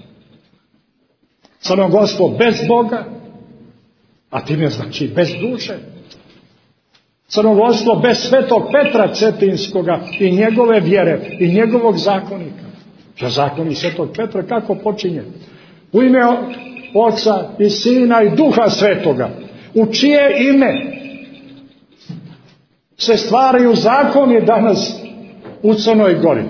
Crnogorstvo bez Boga, a time znači bez duše. Crnogorstvo bez svetog Petra Cetinskoga i njegove vjere i njegovog zakonika. Za zakonik svetog Petra kako počinje? U ime Oca i Sina i Duha Svetoga. U čije ime se stvaraju zakoni danas u Crnoj Gori?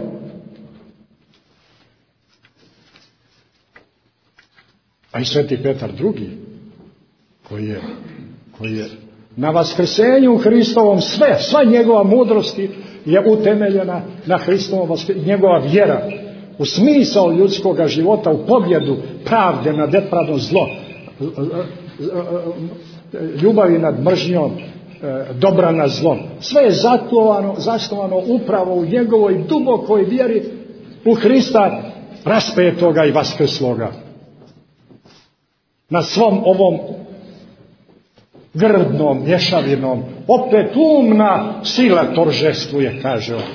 A i sveti Petar drugi, koji je, koji je na vaskrsenju Hristovom sve, sva njegova mudrosti je utemeljena na Hristovom vaskrsenju, njegova vjera u smisao ljudskog života, u pobjedu pravde nad nepravdom zlo, ljubavi nad mržnjom, dobra nad zlom. Sve je zasnovano, zasnovano upravo u njegovoj dubokoj vjeri u Hrista raspetoga i vaskrsloga. Na svom ovom grdnom, mješavinom, opet umna sila toržestvuje, kaže on.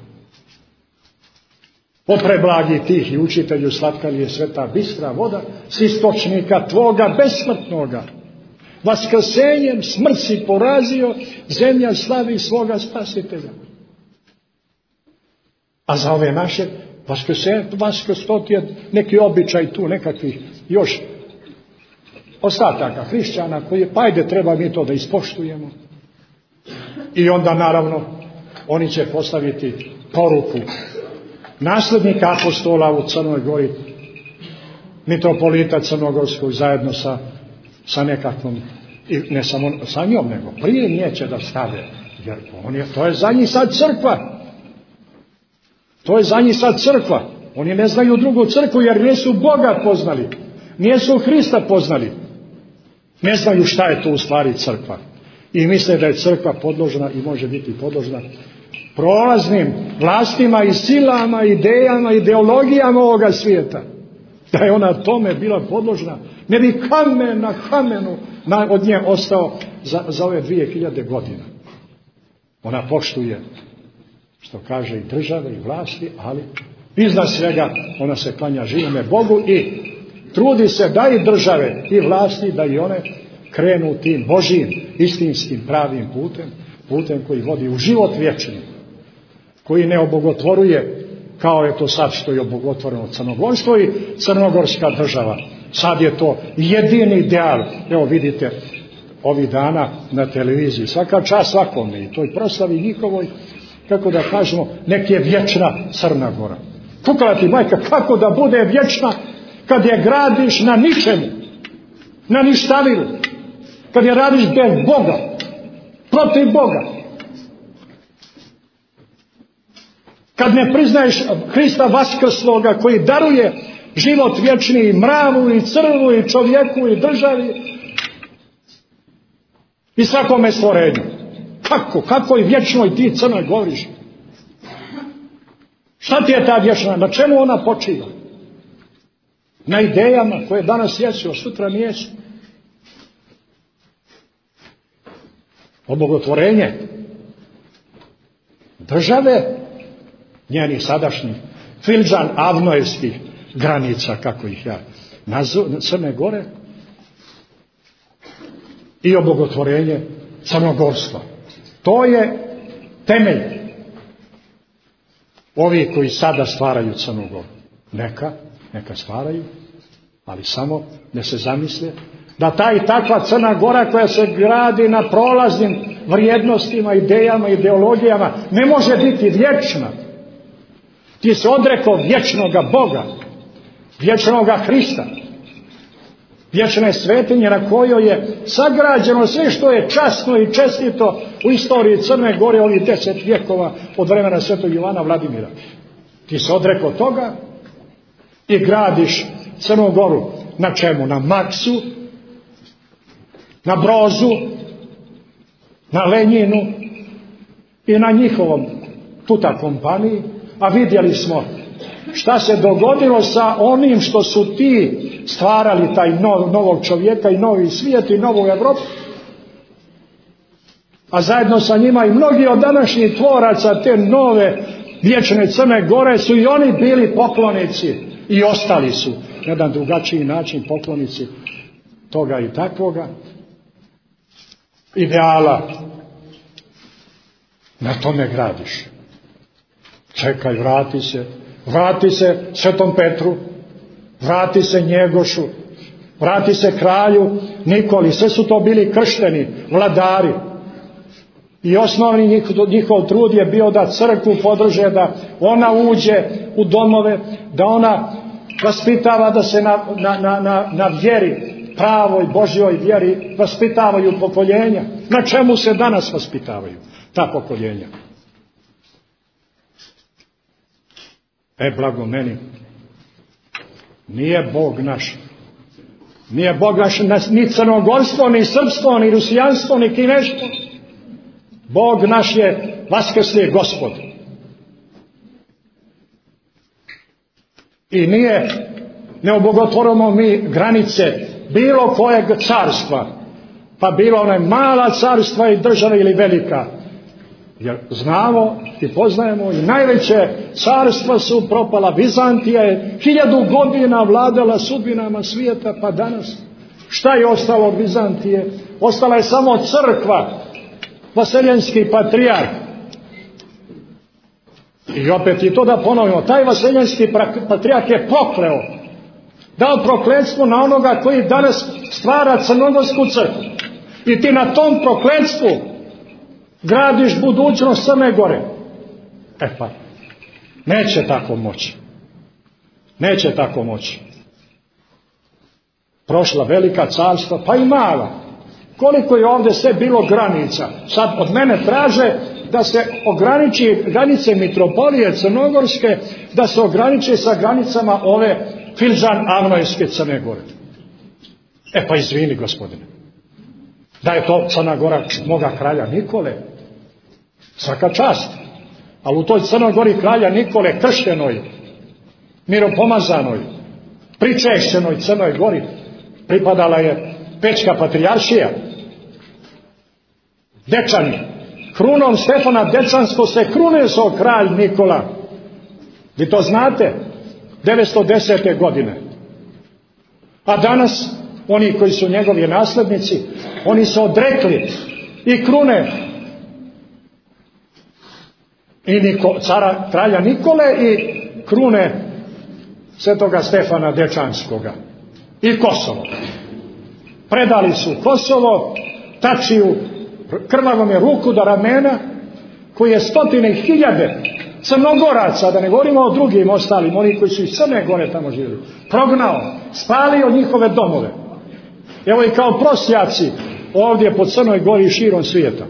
O preblagi tih i učitelju slatka li je sveta bistra voda s istočnika tvoga besmrtnoga. Vaskrsenjem smrt si porazio, zemlja slavi svoga spasitelja. A za ove naše vaskrstoti je neki običaj tu, nekakvih još ostataka hrišćana koji, pa ajde, treba mi to da ispoštujemo. I onda naravno oni će postaviti poruku nasljednika apostola u Crnoj Gori, mitropolita crnogorskog zajedno sa, sa nekakvom, i ne samo sa njom, nego prije nje će da stave, jer on je, to je za njih sad crkva. To je za njih sad crkva. Oni ne znaju drugu crkvu jer nisu Boga poznali, nisu Hrista poznali. Ne znaju šta je to u stvari crkva. I misle da je crkva podložna i može biti podložna prolaznim vlastima i silama, idejama, ideologijama ovoga svijeta. Da je ona tome bila podložna, ne bi kamen na kamenu na, od nje ostao za, za ove dvije hiljade godina. Ona poštuje, što kaže, i države i vlasti, ali iznad svega ona se klanja živome Bogu i trudi se da i države i vlasti, da i one krenu tim Božijim, istinskim, pravim putem, putem koji vodi u život vječni, koji ne obogotvoruje kao je to sad što je obogotvoreno crnogorstvo i crnogorska država. Sad je to jedini ideal. Evo vidite ovih dana na televiziji, svaka čast svakome i toj proslavi njihovoj, kako da kažemo, nek je vječna Crna Gora. Kukala ti majka, kako da bude vječna kad je gradiš na ničemu, na ništavilu, kad je radiš bez Boga, protiv Boga, kad ne priznaješ Hrista vaskrsloga koji daruje život vječni i mravu i crvu i čovjeku i državi i svakome stvorenju. Kako? Kako je vječnoj ti Crnoj govoriš? Šta ti je ta vječna? Na čemu ona počiva? na idejama koje danas jesu, a sutra nijesu. Obogotvorenje države, njeni sadašnji Filđan Avnojevskih granica, kako ih ja nazovem, Crne Gore, i obogotvorenje crnogorstva. To je temelj ovi koji sada stvaraju Crnu Goru. Neka, neka stvaraju, ali samo ne se zamisle da ta i takva Crna Gora koja se gradi na prolaznim vrijednostima, idejama, ideologijama ne može biti vječna. Ti se odrekao vječnoga Boga, vječnoga Hrista, vječne svetinje na kojoj je sagrađeno sve što je časno i čestito u istoriji Crne Gore ovih deset vjekova od vremena svetog Ivana Vladimira. Ti se odrekao toga i gradiš Crnu Goru na čemu? Na Maksu, na Brozu, na Lenjinu i na njihovom tuta kompaniji. A vidjeli smo šta se dogodilo sa onim što su ti stvarali, taj nov, novog čovjeka i novi svijet i novu Evropu. A zajedno sa njima i mnogi od današnjih tvoraca te nove vječne Crne Gore su i oni bili poklonici i ostali su na jedan drugačiji način poklonici toga i takvoga ideala. Na tome gradiš. Čekaj, vrati se. Vrati se Svetom Petru. Vrati se Njegošu. Vrati se kralju Nikoli. Sve su to bili kršteni vladari. I osnovni njihov, njihov trud je bio da crkvu podrže, da ona uđe u domove, da ona vaspitava, da se na, na, na, na, na vjeri, pravoj Božjoj vjeri vaspitavaju pokoljenja. Na čemu se danas vaspitavaju ta pokoljenja? E, blago meni, nije Bog naš, nije Bog naš ni crnogorstvo, ni srpstvo, ni rusijanstvo, ni kineštvo. Bog naš je vaskrsli Gospod. I nije, ne obogotvorimo mi granice bilo kojeg carstva, pa bilo one mala carstva i države ili velika. Jer znamo i poznajemo i najveće carstva su propala. Vizantija je hiljadu godina vladala sudbinama svijeta, pa danas šta je ostalo od Vizantije? Ostala je samo crkva, vaseljenski patrijarh. I opet i to da ponovimo, taj vaseljenski patrijarh je prokleo, dao prokletstvo na onoga koji danas stvara crnogorsku crkvu. I ti na tom prokletstvu gradiš budućnost Crne Gore. E pa, neće tako moći. Neće tako moći. Prošla velika carstva, pa i mala. Koliko je ovdje sve bilo granica. Sad od mene traže da se ograniči granice mitropolije crnogorske, da se ograniče sa granicama ove Filđan Avnojevske Crne Gore. E pa izvini, gospodine. Da je to Crna Gora moga kralja Nikole, svaka čast. Ali u toj Crnoj Gori kralja Nikole, krštenoj, miropomazanoj, pričešćenoj Crnoj Gori, pripadala je Pečka patrijaršija. Dečani. Krunom Stefana Dečanskog se krunesao kralj Nikola. Vi to znate? devetsto desete. godine. A danas, oni koji su njegovi naslednici, oni su odrekli i krune i Niko, cara, kralja Nikole i krune svetoga Stefana Dečanskoga i Kosovo. Predali su Kosovo, Tačiju, krvavom je ruku do ramena, koji je stotine hiljade Crnogoraca, da ne govorimo o drugim ostalim, oni koji su iz Crne Gore tamo živjeli, prognao, spalio njihove domove. Evo i kao prosjaci ovdje po Crnoj Gori i širom svijeta.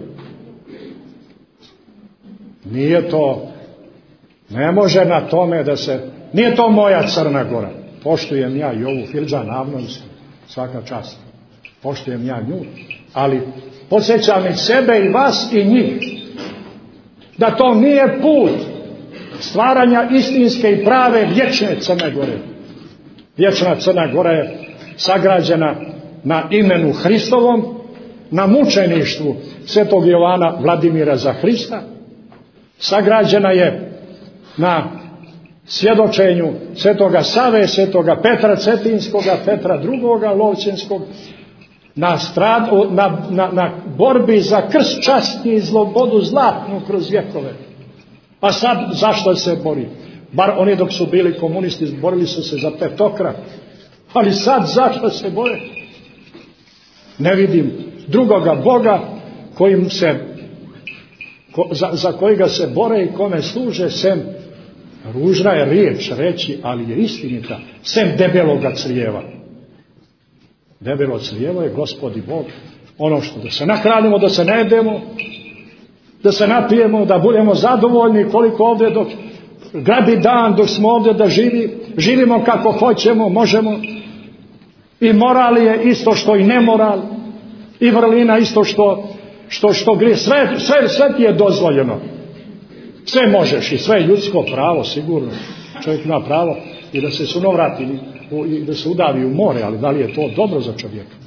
Nije to, ne može na tome da se, nije to moja Crna Gora. Poštujem ja i ovu Filđan Avnojevsku, svaka čast. Poštujem ja nju, ali podsjećam i sebe i vas i njih da to nije put stvaranja istinske i prave vječne Crne Gore. Vječna Crna Gora je sagrađena na imenu Hristovom, na mučeništvu svetog Jovana Vladimira za Hrista. Sagrađena je na svjedočenju svetoga Save, svetoga Petra Cetinskoga, Petra drugoga Lovćenskog, na, strad, na, na, na borbi za krst časti i slobodu zlatnu kroz vjekove. A sad zašto se bori? Bar oni dok su bili komunisti borili su se za petokrat. Ali sad zašto se bore? Ne vidim drugoga Boga kojim se, ko, za, za kojega se bore i kome služe, sem, ružna je riječ reći, ali je istinita, sem debeloga crijeva. Debelo crijevo je Gospod i Bog. Ono što da se nahranimo, da se ne jedemo, da se napijemo, da budemo zadovoljni koliko ovdje dok grabi dan, dok smo ovdje da živi, živimo kako hoćemo, možemo. I moral je isto što i nemoral. I vrlina isto što što, što grije. Sve, sve, sve ti je dozvoljeno. Sve možeš i sve je ljudsko pravo, sigurno. Čovjek ima pravo i da se sunovrati i da se udavi u more, ali da li je to dobro za čovjeka?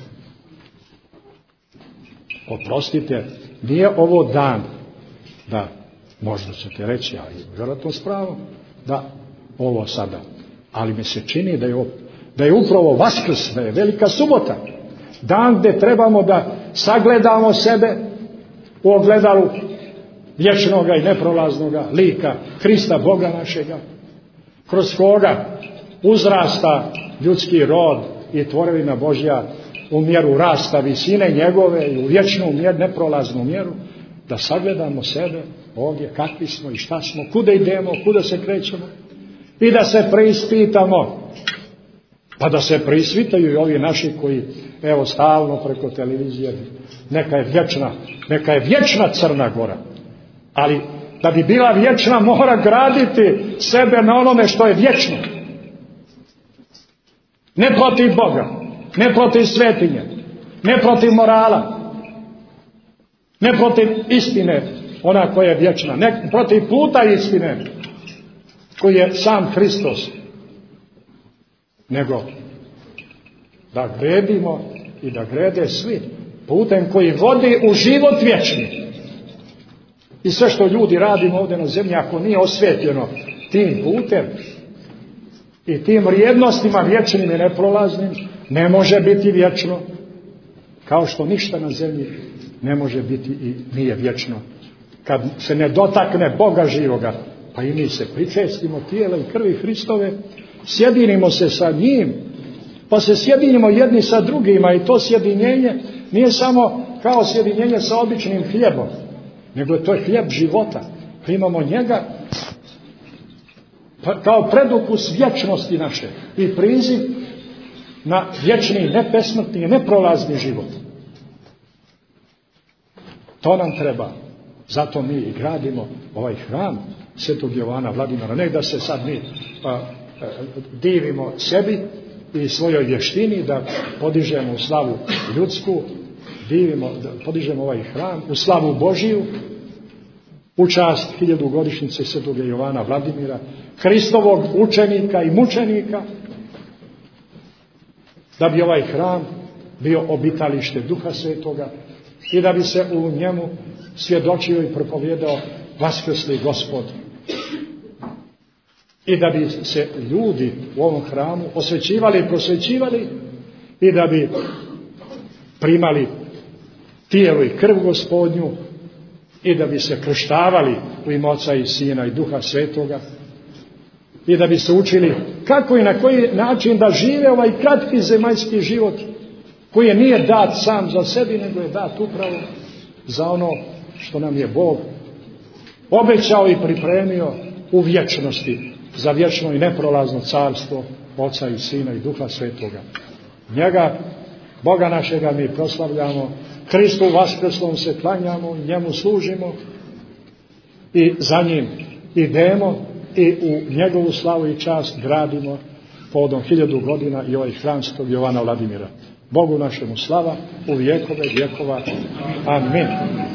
Oprostite, nije ovo dan da, možda ćete reći, ali vjerojatno s pravom, da ovo sada. Ali mi se čini da je, da je upravo Vaskrs, da je velika subota. Dan gdje trebamo da sagledamo sebe u ogledalu vječnoga i neprolaznoga lika Hrista Boga našega, kroz koga uzrasta ljudski rod i tvorevina Božja u mjeru rasta visine njegove i u vječnu mjeru, neprolaznu mjeru, da sagledamo sebe ovdje kakvi smo i šta smo, kuda idemo, kuda se krećemo i da se preispitamo. Pa da se preispitaju i ovi naši koji evo stalno preko televizije, neka je vječna, neka je vječna Crna Gora. Ali da bi bila vječna mora graditi sebe na onome što je vječno. Ne protiv Boga, ne protiv svetinje, ne protiv morala, ne protiv istine, ona koja je vječna, ne protiv puta istine koji je sam Hristos, nego da gredimo i da grede svi putem koji vodi u život vječni. I sve što ljudi radimo ovdje na zemlji, ako nije osvjetljeno tim putem i tim vrijednostima vječnim i neprolaznim, ne može biti vječno, kao što ništa na zemlji ne može biti i nije vječno. Kad se ne dotakne Boga živoga, pa i mi se pričestimo tijela i krvi Hristove, sjedinimo se sa njim, pa se sjedinimo jedni sa drugima i to sjedinjenje nije samo kao sjedinjenje sa običnim hljebom, nego je to hljeb života. Primamo njega kao predukus vječnosti naše i priziv na vječni, nepesmrtni i neprolazni život. To nam treba. Zato mi i gradimo ovaj hram svetog Jovana Vladimira. Ne da se sad mi pa, divimo sebi i svojoj vještini, da podižemo u slavu ljudsku, divimo, da podižemo ovaj hram u slavu Božiju, u čast hiljadugodišnjice svetog Jovana Vladimira, Hristovog učenika i mučenika, da bi ovaj hram bio obitalište Duha Svetoga i da bi se u njemu svjedočio i propovjedao vaskrsli Gospod. I da bi se ljudi u ovom hramu osvećivali i prosvećivali i da bi primali tijelo i krv Gospodnju i da bi se krštavali u ime Oca i Sina i Duha Svetoga i da bi se učili kako i na koji način da žive ovaj kratki zemaljski život koji nije dat sam za sebi, nego je dat upravo za ono što nam je Bog obećao i pripremio u vječnosti, za vječno i neprolazno carstvo Oca i Sina i Duha Svetoga. Njega, Boga našega, mi proslavljamo, Hristu vaskrslom se klanjamo, njemu služimo i za njim idemo i u njegovu slavu i čast gradimo povodom hiljadu godina i ovaj hram svetog Jovana Vladimira. Bogu našemu slava u vjekove vjekova. Amin.